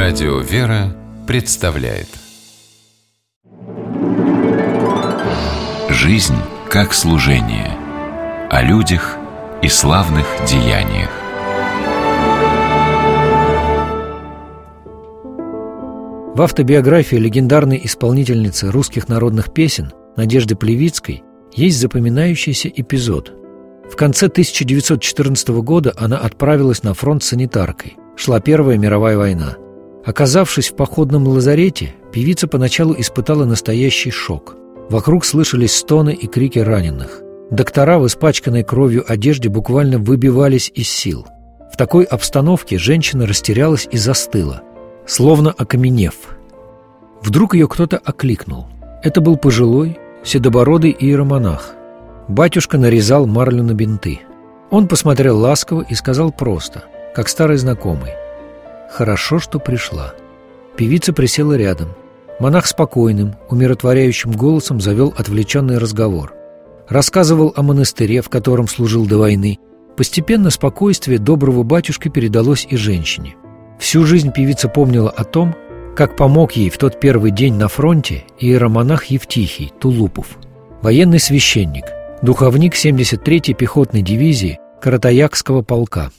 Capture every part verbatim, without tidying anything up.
Радио «Вера» представляет «Жизнь как служение». О людях и славных деяниях. В автобиографии легендарной исполнительницы русских народных песен Надежды Плевицкой есть запоминающийся эпизод. В конце тысяча девятьсот четырнадцатого года она отправилась на фронт санитаркой. Шла Первая мировая война. Оказавшись в походном лазарете, певица поначалу испытала настоящий шок. Вокруг слышались стоны и крики раненых. Доктора в испачканной кровью одежде буквально выбивались из сил. В такой обстановке женщина растерялась и застыла, словно окаменев. Вдруг ее кто-то окликнул. Это был пожилой, седобородый иеромонах. Батюшка нарезал марлю на бинты. Он посмотрел ласково и сказал просто, как старый знакомый: «Хорошо, что пришла». Певица присела рядом. Монах спокойным, умиротворяющим голосом завел отвлеченный разговор. Рассказывал о монастыре, в котором служил до войны. Постепенно спокойствие доброго батюшки передалось и женщине. Всю жизнь певица помнила о том, как помог ей в тот первый день на фронте иеромонах Евтихий Тулупов, военный священник, духовник семьдесят третьей пехотной дивизии Каратаякского полка.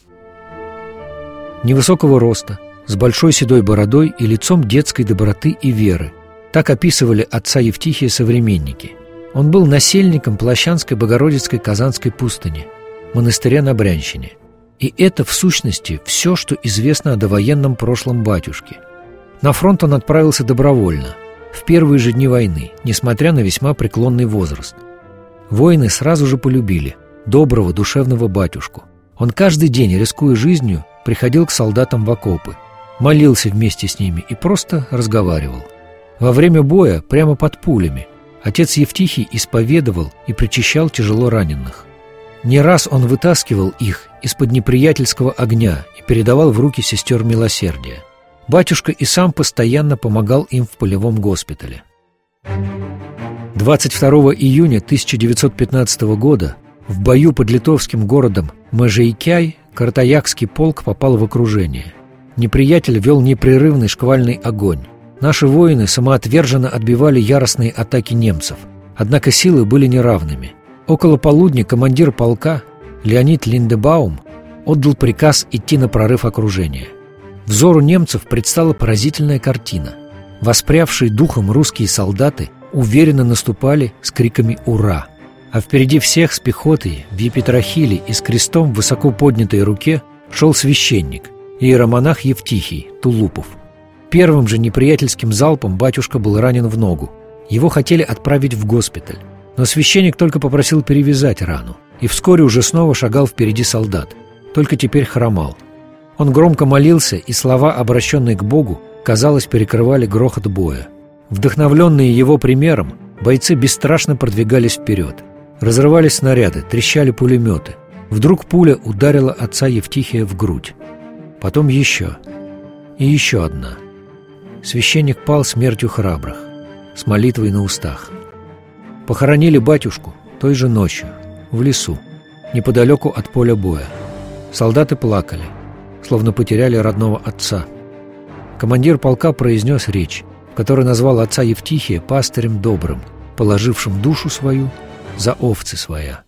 Невысокого роста, с большой седой бородой и лицом детской доброты и веры. Так описывали отца Евтихия современники. Он был насельником Площанской Богородицкой Казанской пустыни, монастыря на Брянщине. И это, в сущности, все, что известно о довоенном прошлом батюшки. На фронт он отправился добровольно, в первые же дни войны, несмотря на весьма преклонный возраст. Воины сразу же полюбили доброго душевного батюшку. Он каждый день, рискуя жизнью, приходил к солдатам в окопы, молился вместе с ними и просто разговаривал. Во время боя, прямо под пулями, отец Евтихий исповедовал и причащал тяжело раненых. Не раз он вытаскивал их из-под неприятельского огня и передавал в руки сестер милосердия. Батюшка и сам постоянно помогал им в полевом госпитале. двадцать второго июня тысяча девятьсот пятнадцатого года в бою под литовским городом Можайкяй Каратаякский полк попал в окружение. Неприятель вел непрерывный шквальный огонь. Наши воины самоотверженно отбивали яростные атаки немцев, однако силы были неравными. Около полудня командир полка Леонид Линдебаум отдал приказ идти на прорыв окружения. Взору немцев предстала поразительная картина. Воспрявшие духом русские солдаты уверенно наступали с криками «Ура!», а впереди всех с пехотой в епитрахиле и с крестом в высоко поднятой руке шел священник, иеромонах Евтихий Тулупов. Первым же неприятельским залпом батюшка был ранен в ногу. Его хотели отправить в госпиталь, но священник только попросил перевязать рану и вскоре уже снова шагал впереди солдат, только теперь хромал. Он громко молился, и слова, обращенные к Богу, казалось, перекрывали грохот боя. Вдохновленные его примером, бойцы бесстрашно продвигались вперед. Разрывались снаряды, трещали пулеметы. Вдруг пуля ударила отца Евтихия в грудь. Потом еще. И еще одна. Священник пал смертью храбрых, с молитвой на устах. Похоронили батюшку той же ночью, в лесу, неподалеку от поля боя. Солдаты плакали, словно потеряли родного отца. Командир полка произнес речь, в которой назвал отца Евтихия пастырем добрым, положившим душу свою за овцы своя.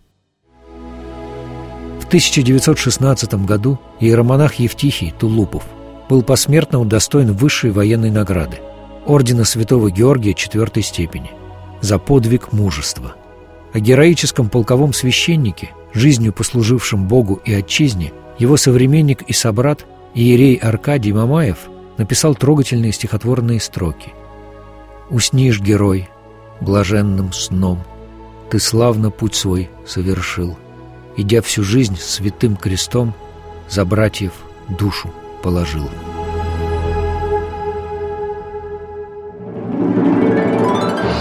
В тысяча девятьсот шестнадцатом году иеромонах Евтихий Тулупов был посмертно удостоен высшей военной награды – ордена Святого Георгия четвертой степени за подвиг мужества. О героическом полковом священнике, жизнью послужившем Богу и отчизне, его современник и собрат иерей Аркадий Мамаев написал трогательные стихотворные строки. «Уснишь, герой, блаженным сном, ты славно путь свой совершил, идя всю жизнь святым крестом, за братьев душу положил».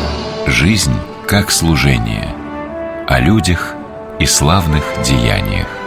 Жизнь как служение. О людях и славных деяниях.